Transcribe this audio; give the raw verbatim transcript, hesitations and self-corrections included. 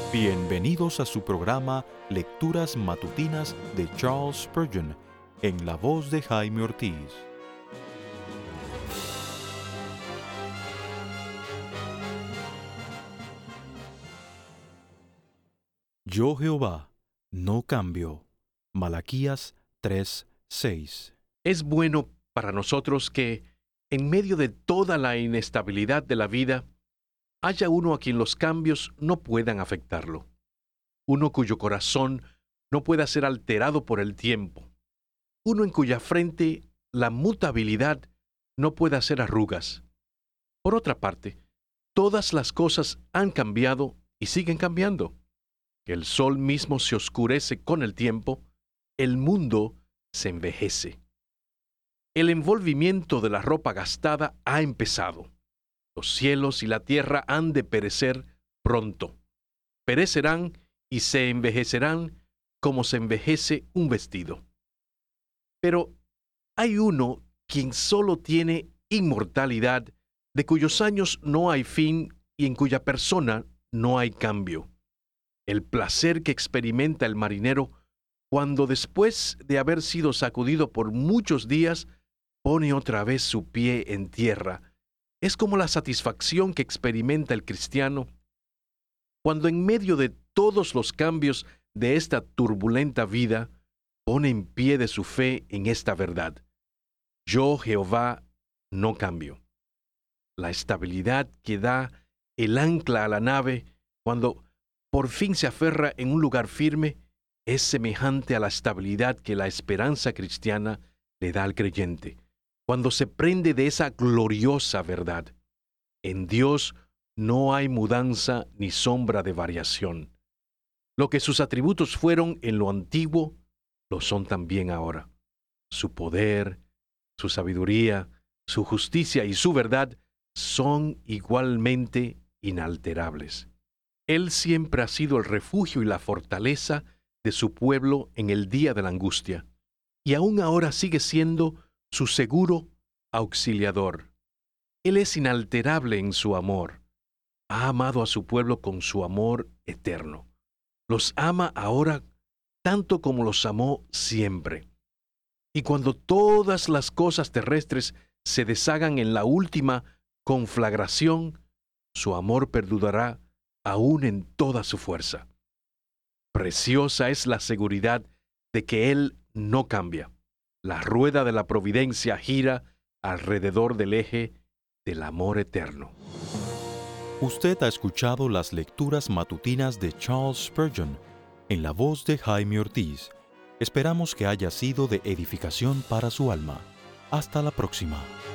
Bienvenidos a su programa Lecturas Matutinas de Charles Spurgeon, en la voz de Jaime Ortiz. Yo Jehová, no cambio. Malaquías tres seis. Es bueno para nosotros que, en medio de toda la inestabilidad de la vida, haya uno a quien los cambios no puedan afectarlo, uno cuyo corazón no pueda ser alterado por el tiempo, uno en cuya frente la mutabilidad no pueda hacer arrugas. Por otra parte, todas las cosas han cambiado y siguen cambiando. El sol mismo se oscurece con el tiempo, el mundo se envejece. El envolvimiento de la ropa gastada ha empezado. Los cielos y la tierra han de perecer pronto. Perecerán y se envejecerán como se envejece un vestido. Pero hay uno quien solo tiene inmortalidad, de cuyos años no hay fin y en cuya persona no hay cambio. El placer que experimenta el marinero cuando, después de haber sido sacudido por muchos días, pone otra vez su pie en tierra, es como la satisfacción que experimenta el cristiano cuando, en medio de todos los cambios de esta turbulenta vida, pone en pie de su fe en esta verdad: yo, Jehová, no cambio. La estabilidad que da el ancla a la nave cuando por fin se aferra en un lugar firme es semejante a la estabilidad que la esperanza cristiana le da al creyente cuando se prende de esa gloriosa verdad: en Dios no hay mudanza ni sombra de variación. Lo que sus atributos fueron en lo antiguo, lo son también ahora. Su poder, su sabiduría, su justicia y su verdad son igualmente inalterables. Él siempre ha sido el refugio y la fortaleza de su pueblo en el día de la angustia, y aún ahora sigue siendo su seguro auxiliador. Él es inalterable en su amor. Ha amado a su pueblo con su amor eterno. Los ama ahora tanto como los amó siempre. Y cuando todas las cosas terrestres se deshagan en la última conflagración, su amor perdurará aún en toda su fuerza. Preciosa es la seguridad de que Él no cambia. La rueda de la providencia gira alrededor del eje del amor eterno. Usted ha escuchado las lecturas matutinas de Charles Spurgeon, en la voz de Jaime Ortiz. Esperamos que haya sido de edificación para su alma. Hasta la próxima.